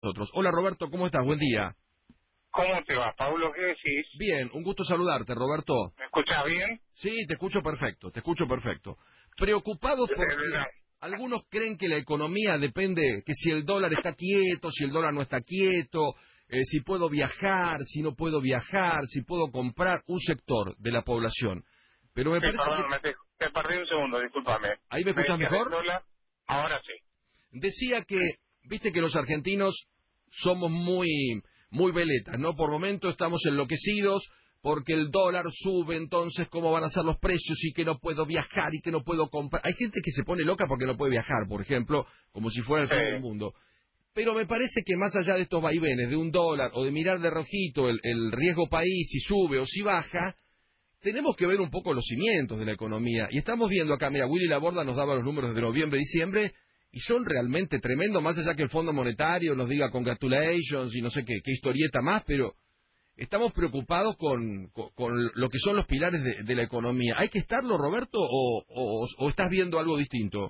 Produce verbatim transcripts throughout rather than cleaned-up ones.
nosotros. Hola Roberto, ¿cómo estás? Buen día. ¿Cómo te va, Paulo? ¿Qué decís? Bien, un gusto saludarte, Roberto. ¿Me escuchás bien? Sí, te escucho perfecto, te escucho perfecto. Preocupados Eh, porque no. algunos creen que la economía depende, que si el dólar está quieto, si el dólar no está quieto, eh, si puedo viajar, si no puedo viajar, si puedo comprar un sector de la población. Pero me Sí, parece perdón, que... me te, te perdí un segundo, discúlpame. ¿Ahí me ¿Me escuchás decías del mejor? dólar? Ahora sí. Decía que, viste que los argentinos somos muy, muy veletas, ¿no? Por momento estamos enloquecidos porque el dólar sube, entonces cómo van a ser los precios y que no puedo viajar y que no puedo comprar. Hay gente que se pone loca porque no puede viajar, por ejemplo, como si fuera el fin del Sí. mundo. Pero me parece que más allá de estos vaivenes de un dólar o de mirar de rojito el, el riesgo país, si sube o si baja, tenemos que ver un poco los cimientos de la economía. Y estamos viendo acá, mira, Willy Laborda nos daba los números de noviembre, diciembre, y son realmente tremendos, más allá que el Fondo Monetario nos diga congratulations y no sé qué, qué historieta más, pero estamos preocupados con, con, con lo que son los pilares de, de la economía. ¿Hay que estarlo, Roberto, o, o, o estás viendo algo distinto?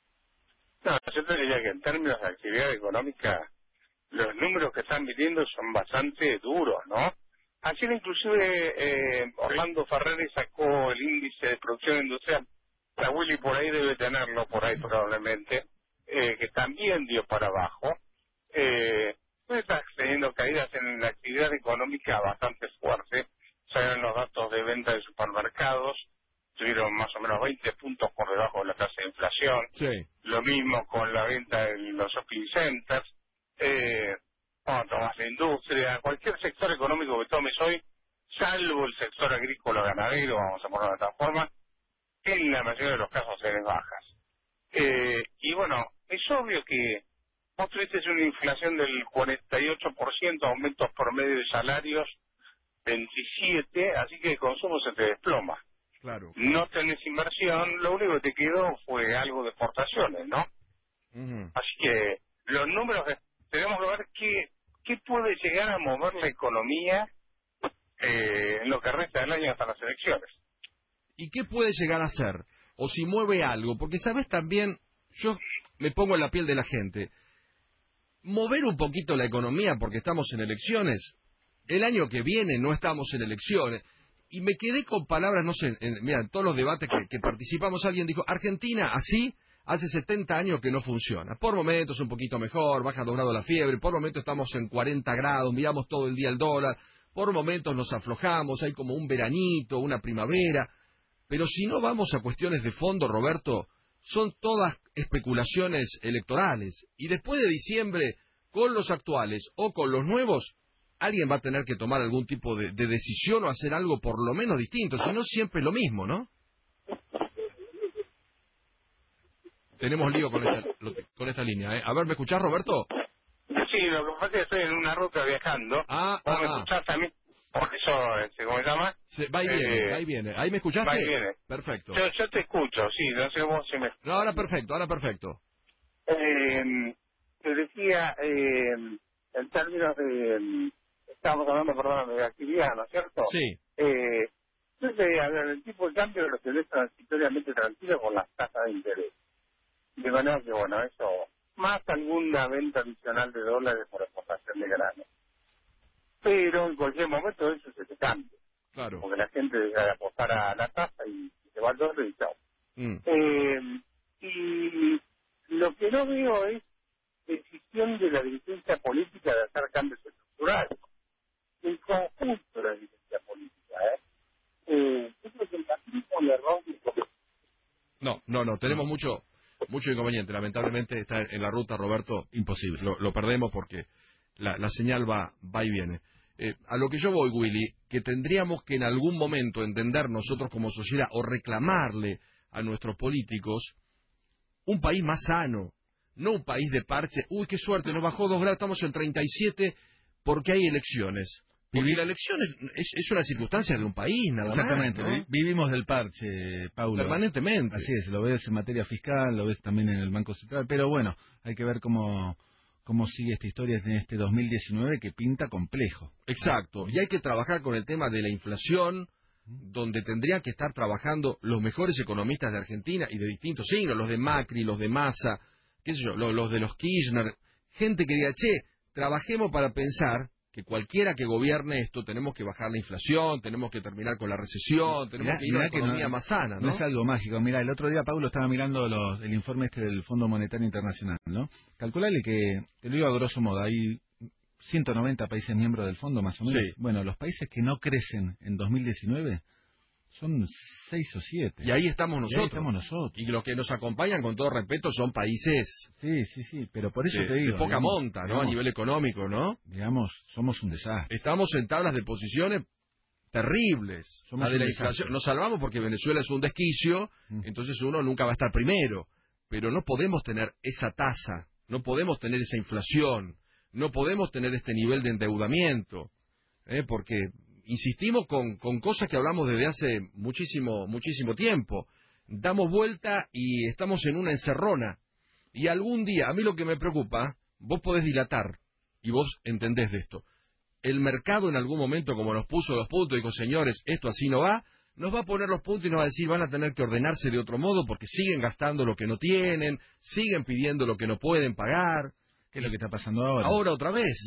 No, yo te diría que en términos de actividad económica, los números que están midiendo son bastante duros, ¿no? Ayer inclusive eh, Orlando Ferreri sacó el índice de producción industrial. La Willy por ahí debe tenerlo, por ahí probablemente, eh, que también dio para abajo. Eh, pues está teniendo caídas en la actividad económica bastante fuerte. Salen los datos de venta de supermercados, tuvieron más o menos veinte puntos por debajo de la tasa de inflación. Sí. Lo mismo con la venta en los shopping centers. Eh, cuando tomas la industria, cualquier sector económico que tomes hoy, salvo el sector agrícola ganadero, vamos a ponerlo de esta forma, en la mayoría de los casos se bajas. Eh, y bueno, es obvio que vos tuviste una inflación del cuarenta y ocho por ciento, aumentos promedio de salarios veintisiete, así que el consumo se te desploma. Claro, claro. No tenés inversión, lo único que te quedó fue algo de exportaciones, ¿no? Ujú. Así que los números, que- tenemos que ver qué, qué puede llegar a mover la economía eh, en lo que resta del año hasta las elecciones. ¿Y qué puede llegar a ser? O si mueve algo, porque sabes también, yo me pongo en la piel de la gente, mover un poquito la economía porque estamos en elecciones. El año que viene no estamos en elecciones. Y me quedé con palabras, no sé, en, mira, en todos los debates que, que participamos alguien dijo, Argentina así hace setenta años que no funciona. Por momentos un poquito mejor, baja dos grados la fiebre, por momentos estamos en cuarenta grados, miramos todo el día el dólar, por momentos nos aflojamos, hay como un veranito, una primavera. Pero si no vamos a cuestiones de fondo, Roberto, son todas especulaciones electorales. Y después de diciembre, con los actuales o con los nuevos, alguien va a tener que tomar algún tipo de, de decisión o hacer algo por lo menos distinto. Si no, siempre es lo mismo, ¿no? Tenemos lío con esta, lo- con esta línea, ¿eh? A ver, ¿me escuchás, Roberto? Sí, lo que pasa es que estoy en una ruta viajando. Ah, ¿Vos ah, me ah. escuchás también? Por eso, este, ¿cómo se llama? Se- va y viene, va Eh, y viene. ¿Ahí me va y escuchaste? viene. Perfecto. Yo, yo te escucho, sí, no sé vos si me No, escuchás. ahora perfecto, ahora perfecto. Eh, te decía, eh, en términos de, eh, estábamos hablando, perdón, de actividad, ¿no es cierto? Sí. Eh, yo te diría, a ver, el tipo de cambio lo tenés transitoriamente tranquilo con las tasas de interés. De manera que, bueno, eso, más alguna venta adicional de dólares por exportación de grano. Pero en cualquier momento eso se te cambia, Claro. porque la gente deja de apostar a la tasa y se va al dólar y chao. Mm. Eh, y lo que no veo es decisión de la dirigencia política de hacer cambios estructurales. El conjunto de la dirigencia política, ¿eh? Eh, yo creo que el capitalismo le rompe. No, no, no, tenemos mucho mucho inconveniente. Lamentablemente está en la ruta, Roberto, imposible. Lo, lo perdemos porque la, la señal va, va y viene. Eh, a lo que yo voy, Willy, que tendríamos que en algún momento entender nosotros como sociedad o reclamarle a nuestros políticos un país más sano, no un país de parche. Uy, qué suerte, nos bajó dos grados, estamos en treinta y siete porque hay elecciones. Porque Vivi- la elección es, es, es una circunstancia de un país, nada Exactamente, más, ¿no? vi- vivimos del parche, Paulo. Permanentemente. Así es, lo ves en materia fiscal, lo ves también en el Banco Central, pero bueno, hay que ver cómo, cómo sigue esta historia en este dos mil diecinueve que pinta complejo. Exacto, y hay que trabajar con el tema de la inflación, donde tendrían que estar trabajando los mejores economistas de Argentina y de distintos signos, los de Macri, los de Massa, qué sé yo, lo- los de los Kirchner, gente que diga, che, trabajemos para pensar que cualquiera que gobierne esto, tenemos que bajar la inflación, tenemos que terminar con la recesión, tenemos Mirá, que ir a una mirá economía no, más sana, ¿no? No es algo mágico. Mira, el otro día, Paulo, estaba mirando los, el informe este del Fondo Monetario Internacional, ¿no? Calculale que, te lo digo a grosso modo, hay ciento noventa países miembros del fondo, más o menos. Sí. Bueno, los países que no crecen en dos mil diecinueve son seis o siete. Y ahí estamos Y nosotros. ahí estamos nosotros. Y los que nos acompañan, con todo respeto, son países Sí, sí, sí, pero por eso de, te digo. de poca digamos, monta, ¿no? digamos, A nivel económico, ¿no? Digamos, somos un desastre. Estamos en tablas de posiciones terribles. Somos La de un la desastre. inflación. Nos salvamos porque Venezuela es un desquicio, Mm. entonces uno nunca va a estar primero. Pero no podemos tener esa tasa, no podemos tener esa inflación, no podemos tener este nivel de endeudamiento, ¿eh? Porque insistimos con, con cosas que hablamos desde hace muchísimo, muchísimo tiempo. Damos vuelta y estamos en una encerrona. Y algún día, a mí lo que me preocupa, vos podés dilatar, y vos entendés de esto. El mercado en algún momento, como nos puso los puntos, dijo, señores, esto así no va, nos va a poner los puntos y nos va a decir, van a tener que ordenarse de otro modo porque siguen gastando lo que no tienen, siguen pidiendo lo que no pueden pagar. ¿Qué es lo que está pasando ahora? Ahora otra vez.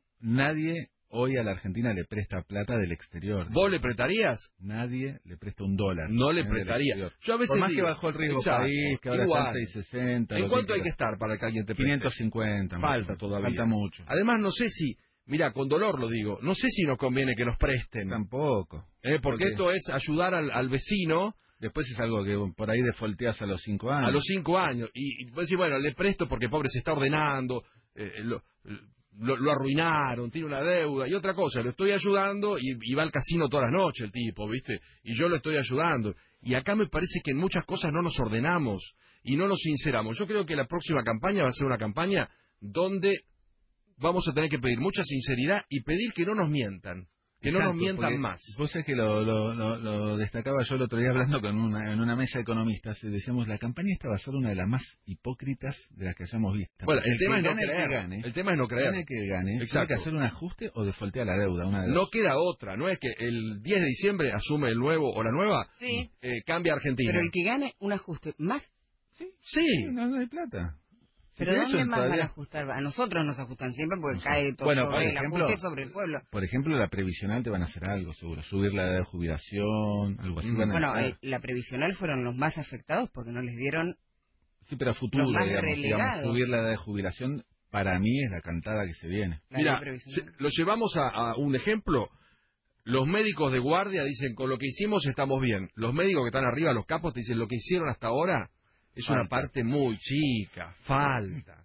Nadie hoy a la Argentina le presta plata del exterior. ¿Vos le prestarías? Nadie le presta un dólar. No le eh, del prestaría. exterior. Yo a veces Por más digo, que bajó el riesgo exacto, país, que ahora igual. está en seis sesenta. ¿En lo cuánto hay que quieras. estar para que alguien te preste? quinientos cincuenta. Falta más. todavía. Falta mucho. Además, no sé si, mira, con dolor lo digo, no sé si nos conviene que nos presten. Tampoco. Eh, porque, Porque esto es ayudar al, al vecino. Después es algo que por ahí defolteas a los cinco años. A los cinco años. Y, y vos decís, bueno, le presto porque pobre se está ordenando, eh, lo, lo, lo arruinaron, tiene una deuda. Y otra cosa, lo estoy ayudando y, y va al casino todas las noches el tipo, ¿viste? Y yo lo estoy ayudando. Y acá me parece que en muchas cosas no nos ordenamos y no nos sinceramos. Yo creo que la próxima campaña va a ser una campaña donde vamos a tener que pedir mucha sinceridad y pedir que no nos mientan. Que no Exacto, nos mientan porque más. Vos sabés que lo, lo, lo, lo destacaba yo el otro día hablando con una, en una mesa de economistas y decíamos, la campaña esta va a ser una de las más hipócritas de las que hayamos visto. Bueno, el, el tema que es no gane, creer. El, que gane, el tema es no creer. el que gane, Exacto. tiene que hacer un ajuste o defoltea la deuda. Una de No dos. queda otra, no es que el diez de diciembre asume el nuevo o la nueva, Sí. eh, cambia Argentina. Pero el que gane un ajuste más. Sí, Sí, no, no hay plata. Pero Sí, ¿dónde eso más todavía- van a ajustar? A nosotros nos ajustan siempre porque cae todo Bueno, sobre por el ejemplo- ajuste sobre el pueblo. Por ejemplo, la previsional te van a hacer algo, seguro. Subir la edad de jubilación, algo así Mm. van a Bueno, hacer. eh, la previsional fueron los más afectados porque no les dieron. Sí, pero a futuro, los más digamos, digamos, relegados. subir la edad de jubilación, para mí es la cantada que se viene. La mira, ley previsional. se- lo llevamos a, a un ejemplo. Los médicos de guardia dicen, con lo que hicimos estamos bien. Los médicos que están arriba, los capos, te dicen, lo que hicieron hasta ahora es una Falta. parte muy chica, falta,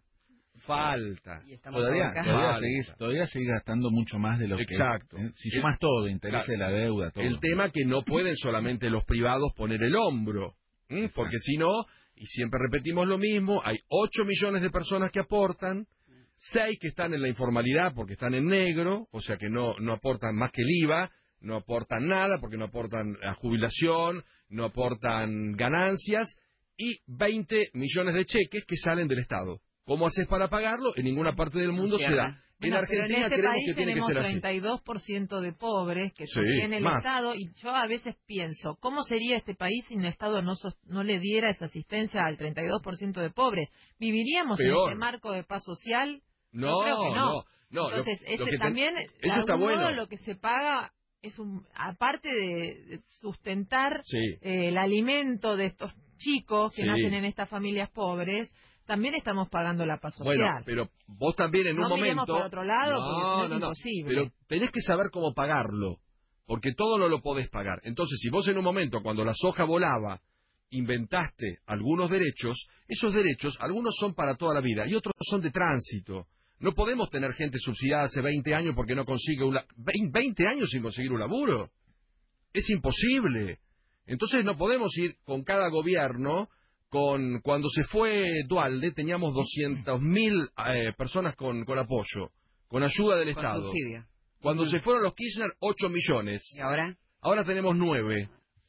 falta. Y estamos Todavía, acá. todavía, Falta. seguís, todavía seguís gastando mucho más de lo Exacto. que... ¿eh? Si El- sumas todo, interés de la deuda, todo. El tema que no pueden solamente los privados poner el hombro, ¿m? Porque si no, y siempre repetimos lo mismo, hay ocho millones de personas que aportan, seis que están en la informalidad porque están en negro, o sea que no, no aportan más que el I V A, no aportan nada porque no aportan a jubilación, no aportan ganancias, y veinte millones de cheques que salen del Estado. ¿Cómo haces para pagarlo? En ninguna parte del mundo se da. En Bueno, pero Argentina en este creemos país que tiene que tenemos ser así. treinta y dos por ciento de pobres que Sí, sostiene el más. Estado, y yo a veces pienso, ¿cómo sería este país si el Estado no, sos- no le diera esa asistencia al treinta y dos por ciento de pobres? ¿Viviríamos Peor. en este marco de paz social? No, Yo creo que no. no, no. lo- Entonces, lo ese que ten- también, de eso está algún modo, bueno. lo que se paga es un, aparte de de sustentar Sí. eh, el alimento de estos chicos que Sí. nacen en estas familias pobres, también estamos pagando la paz social. Bueno, pero vos también en No un miremos momento... por otro lado, no, porque no es no, no. imposible. Pero tenés que saber cómo pagarlo, porque todo no lo podés pagar. Entonces, si vos en un momento, cuando la soja volaba, inventaste algunos derechos, esos derechos, algunos son para toda la vida y otros son de tránsito. No podemos tener gente subsidiada hace veinte años porque no consigue un... la- veinte años sin conseguir un laburo. Es imposible. Entonces no podemos ir con cada gobierno... Con, cuando se fue Dualde teníamos doscientas mil eh, personas con, con apoyo, con ayuda del Con Estado. subsidio. Cuando Ujú. se fueron los Kirchner, ocho millones. ¿Y ahora? Ahora tenemos nueve.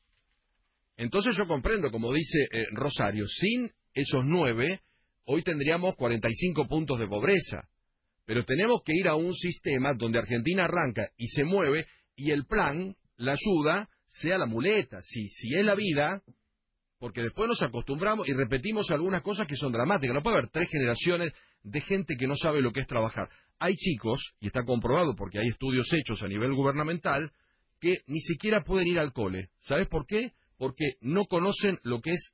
Entonces yo comprendo, como dice eh, Rosario, sin esos nueve, hoy tendríamos cuarenta y cinco puntos de pobreza. Pero tenemos que ir a un sistema donde Argentina arranca y se mueve, y el plan, la ayuda, sea la muleta. Si, si es la vida... Porque después nos acostumbramos y repetimos algunas cosas que son dramáticas. No puede haber tres generaciones de gente que no sabe lo que es trabajar. Hay chicos, y está comprobado porque hay estudios hechos a nivel gubernamental, que ni siquiera pueden ir al cole. ¿Sabes por qué? Porque no conocen lo que es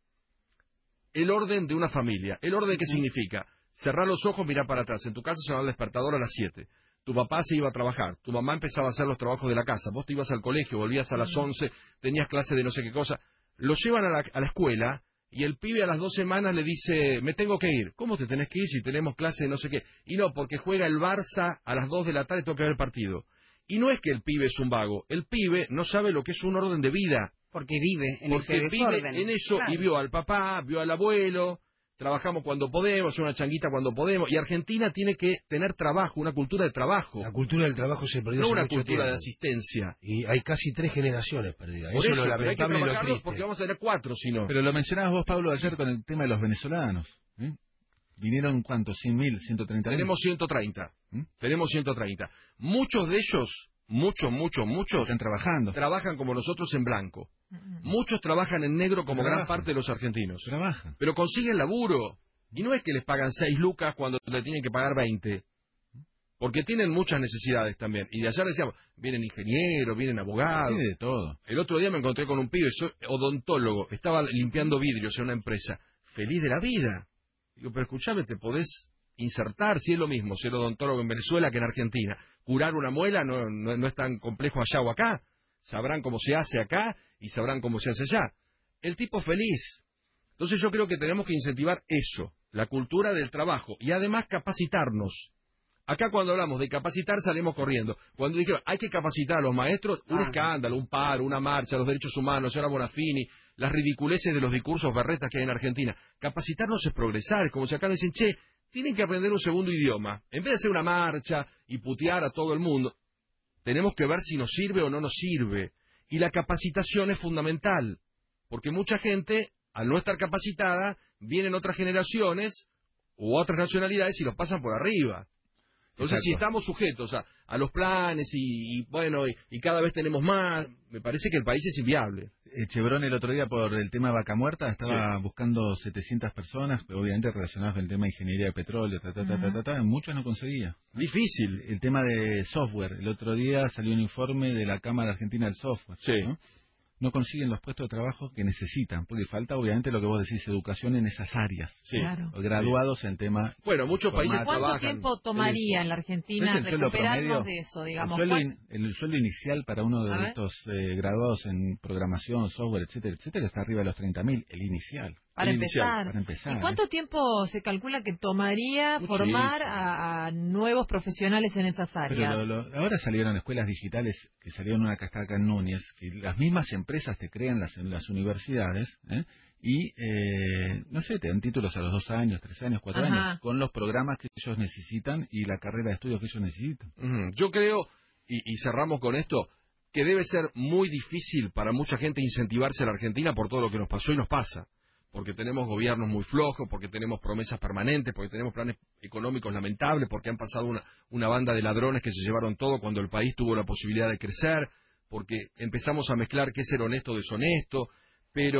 el orden de una familia. ¿El orden qué significa? Cerrar los ojos, mirar para atrás. En tu casa se va el despertador a las siete. Tu papá se iba a trabajar, tu mamá empezaba a hacer los trabajos de la casa, vos te ibas al colegio, volvías a las once, tenías clase de no sé qué cosa. Lo llevan a la, a la escuela y el pibe a las dos semanas le dice, me tengo que ir. ¿Cómo te tenés que ir si tenemos clase de no sé qué? Y no, porque juega el Barça a las dos de la tarde y tengo que ver el partido. Y no es que el pibe es un vago, el pibe no sabe lo que es un orden de vida. Porque vive en Porque ese vive desorden. en eso Claro. y vio al papá, vio al abuelo, trabajamos cuando podemos, una changuita cuando podemos, y Argentina tiene que tener trabajo, una cultura de trabajo. La cultura del trabajo se perdió No hace una mucho cultura tiempo. de asistencia. Y hay casi tres generaciones perdidas. Por eso, eso, es lo pero hay que lamentable y lo trabajarlos triste. porque vamos a tener cuatro, si no. Pero lo mencionabas vos, Pablo, ayer con el tema de los venezolanos. ¿eh? ¿Vinieron cuántos? ¿cien mil? ¿ciento treinta mil? Tenemos ciento treinta. ¿Mm? Tenemos ciento treinta. Muchos de ellos, muchos, muchos, muchos, Están trabajando. trabajan como nosotros en blanco. Mm. Muchos trabajan en negro como gran Trabajan. parte de los argentinos. Trabajan. Pero consiguen laburo. Y no es que les pagan seis lucas cuando le tienen que pagar veinte. Porque tienen muchas necesidades también. Y de allá decíamos, vienen ingenieros, vienen abogados. Tiene de todo. El otro día me encontré con un pibe, soy odontólogo, estaba limpiando vidrios en una empresa. Feliz de la vida. Digo, pero escuchame, te podés insertar, si es lo mismo ser odontólogo en Venezuela que en Argentina. Curar una muela no, no, no es tan complejo allá o acá. Sabrán cómo se hace acá y sabrán cómo se hace allá. El tipo feliz. Entonces yo creo que tenemos que incentivar eso, la cultura del trabajo, y además capacitarnos. Acá cuando hablamos de capacitar salimos corriendo. Cuando dijeron hay que capacitar a los maestros, un Ah. escándalo, un paro, una marcha, los derechos humanos, señora Bonafini, las ridiculeces de los discursos berretas que hay en Argentina. Capacitarnos es progresar, es como si acá dicen, che, tienen que aprender un segundo idioma. En vez de hacer una marcha y putear a todo el mundo, tenemos que ver si nos sirve o no nos sirve. Y la capacitación es fundamental, porque mucha gente, al no estar capacitada, vienen otras generaciones u otras nacionalidades y los pasan por arriba. Entonces, Exacto. si estamos sujetos a, a los planes y, y bueno, y, y cada vez tenemos más, me parece que el país es inviable. Eh, Chevron el otro día por el tema vaca muerta estaba buscando setecientas personas, obviamente relacionadas con el tema de ingeniería de petróleo, ta, ta, ta, ta, ta, ta, muchos no conseguía. Difícil. El tema de software, el otro día salió un informe de la Cámara Argentina del Software. Sí. ¿no? No consiguen los puestos de trabajo que necesitan, porque falta obviamente lo que vos decís, educación en esas áreas. Sí. Claro. Graduados en tema. Bueno, muchos países Formato. ¿Cuánto trabajan tiempo tomaría en la ¿No Argentina es el sueldo recuperarnos promedio? de eso, El digamos? sueldo, ¿Cuál- in- el sueldo inicial para uno A de ver. estos eh, graduados en programación, software, etcétera, etcétera, está arriba de los treinta mil, el inicial. Para el inicial, empezar. para empezar, ¿Y cuánto tiempo se calcula que tomaría Muchísimo. formar a, a nuevos profesionales en esas Pero áreas? lo- lo- ahora salieron escuelas digitales que salieron una cascada acá en Núñez, que las mismas empresas te crean las, en las universidades, ¿eh? y, eh, no sé, te dan títulos a los dos años, tres años, cuatro Ajá. años, con los programas que ellos necesitan y la carrera de estudios que ellos necesitan. Ujú. Yo creo, y, y cerramos con esto, que debe ser muy difícil para mucha gente incentivarse a la Argentina por todo lo que nos pasó y nos pasa. Porque tenemos gobiernos muy flojos, porque tenemos promesas permanentes, porque tenemos planes económicos lamentables, porque han pasado una, una banda de ladrones que se llevaron todo cuando el país tuvo la posibilidad de crecer, porque empezamos a mezclar qué es ser honesto o deshonesto, pero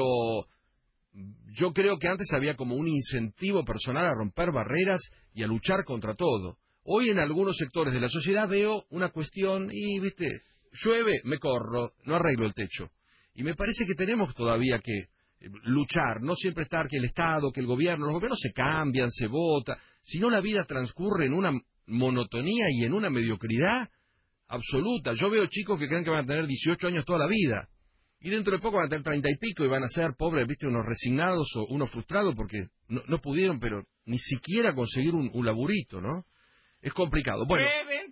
yo creo que antes había como un incentivo personal a romper barreras y a luchar contra todo. Hoy en algunos sectores de la sociedad veo una cuestión y, viste, llueve, me corro, no arreglo el techo. Y me parece que tenemos todavía que eh, luchar, no siempre estar que el Estado, que el gobierno, los gobiernos se cambian, se vota, sino la vida transcurre en una monotonía y en una mediocridad absoluta. Yo veo chicos que creen que van a tener dieciocho años toda la vida. Y dentro de poco van a tener treinta y pico y van a ser pobres, viste, unos resignados o unos frustrados porque no, no pudieron, pero ni siquiera conseguir un, un laburito, ¿no? Es complicado. Bueno.